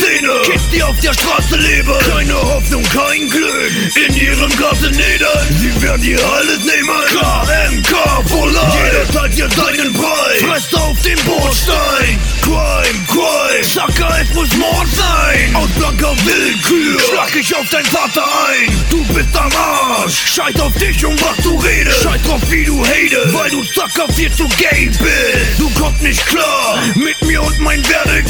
Szene. Kids, die auf der Straße leben, keine Hoffnung, kein Glück, in ihrem Garten nieder. Sie werden dir alles nehmen, KMK for life. Jeder zahlt dir seinen Preis, fresst auf den Bordstein. Crime, Sucker, es muss Mord sein. Aus blanker Willkür schlag ich auf dein Vater ein. Du bist am Arsch, scheiß auf dich und was du redest. Scheiß drauf, wie du hatest, weil du Sucker viel zu gay bist. Du kommst nicht klar mit mir und mein Werdegang.